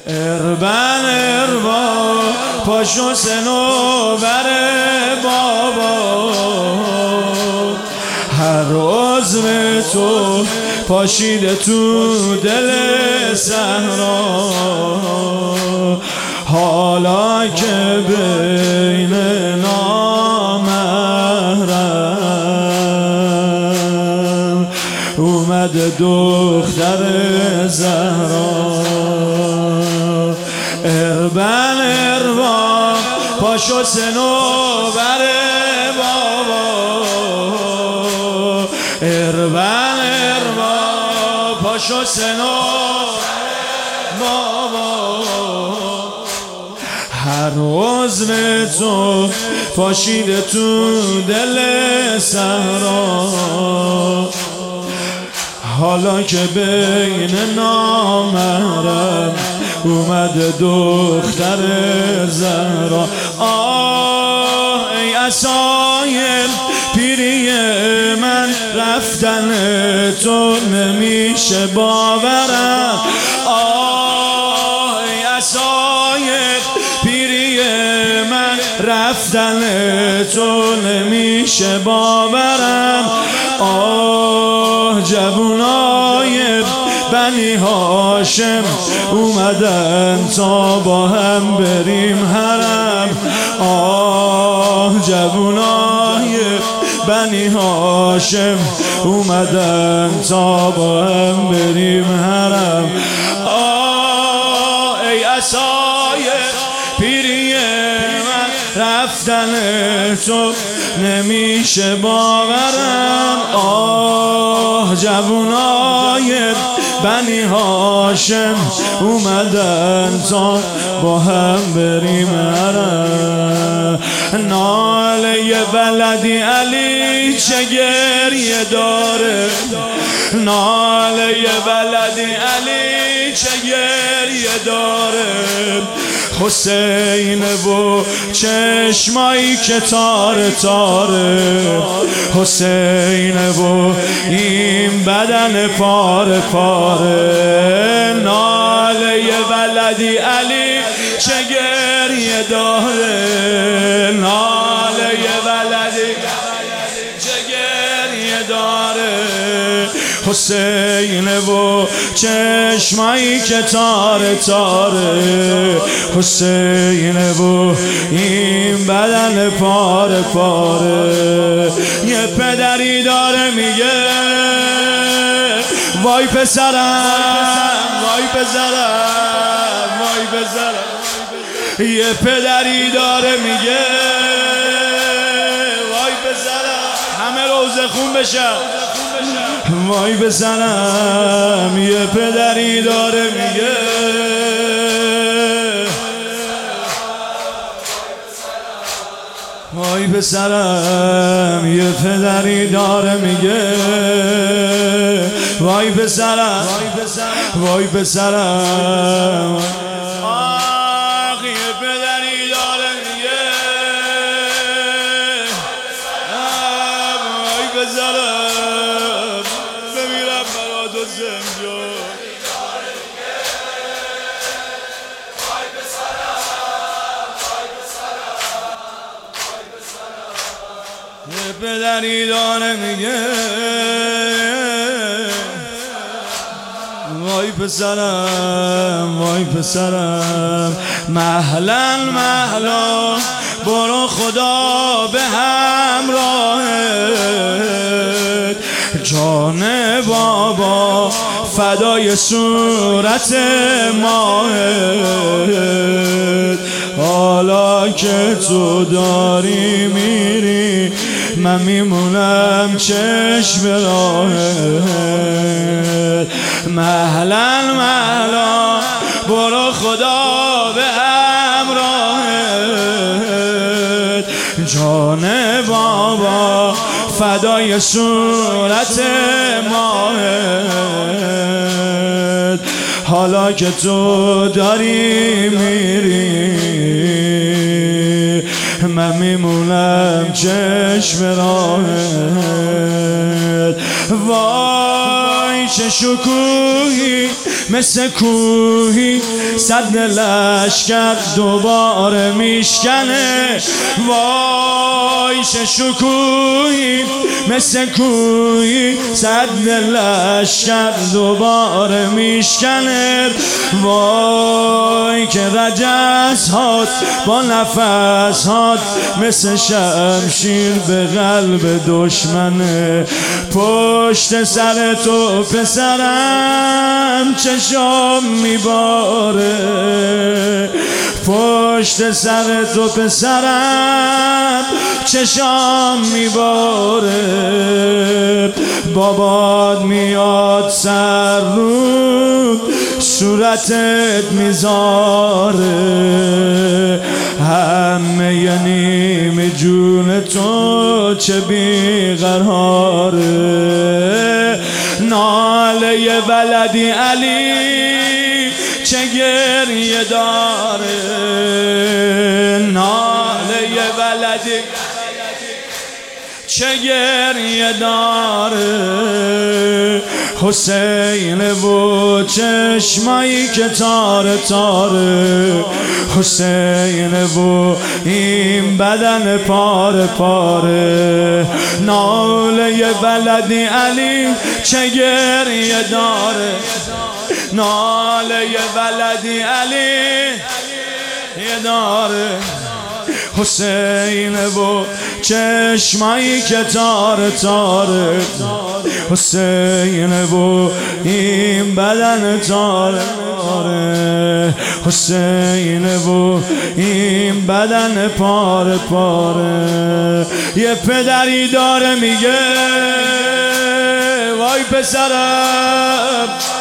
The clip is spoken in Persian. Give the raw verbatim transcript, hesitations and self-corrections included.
اربن اربا پاشو صنوبر بابا، هر عضو تو پاشیده تو دل صحرا، حالا که بین نامحرم اومده دختر زهرا. اربن اربا پاشو صنوبر بابا، اربن اربا پاشو صنوبر بابا، هر عضو تو پاشیده تو دل صحرا، حالا که بین نامحرم اومده دختر زهرا. آه ای عصای پیری من، رفتن تو نمیشه باورم. آه ای عصای پیری من، رفتن تو نمیشه باورم. آه جوونای بنی هاشم اومدن تا با هم بریم حرم. آه جوونای بنی هاشم اومدن تا با هم بریم حرم. آه ای عصای پیری من، رفتن تو نمیشه باورم. آه جوونای بنی هاشم اومدن تا با هم بریم حرم. ناله ولدی علی چه گریه داره، ناله ولدی علی چه گریه داره. حسین و چشمایی که تاره تاره، حسین و این بدن پاره پاره. ناله ولدی علی چه گریه داره، ناله ولدی چه گریه داره. حسین و چشمایی که تاره تاره، حسین و این بدن پاره پاره. یه پدری داره میگه وای پسرم، وای پسرم، وای پسرم. یه پدری داره میگه وای پسرم، همه روزه خون بشن. وای پسرم یه پدری داره میگه وای پسرم یه پدری داره میگه وای پسرم، وای پسرم. آخ یه پدری داره میگه وای پسرم بمیرم برا تو زنجا. یه پدری داره میگه وای پسرم، وای پسرم. مهلا مهلا برو خدا به همراهت، جان بابا فدای صورت ماهت. حالا که تو داری میری من میمونم چشم راهت. مهلا مهلا برو خدا به همراهت، جان بابا فدای صورت ماهت. حالا که تو داری میری من میمونم چشم راهت. وای چه شکوهی مثل کوهی صد لشکر دوباره میشکنه. وای چه شکوهی مثل کوهی، صد لشکر دوباره میشکنه. وای که رجس هات با نفس هات مثل شمشیر به قلب دشمنه. پشت سر تو پسرم چشام میباره، پشت سر تو پسرم چشام میباره. بابات میاد سر رو صورتت میذاره، همه ی نیم جون تو چه بیقراره. ناله ولدی علی چه گریه داره، ناله ولدی چه گریه داره. حسین و چشمایی که تاره تاره، حسین و این بدن پاره پاره. ناله ولدی علی چه گریه داره، ناله ولدی علی یه داره. حسین و چشمایی که تاره تاره، حسین و این بدن تاره تاره، حسین و این بدن پاره پاره. یه پدری داره میگه وای پسرم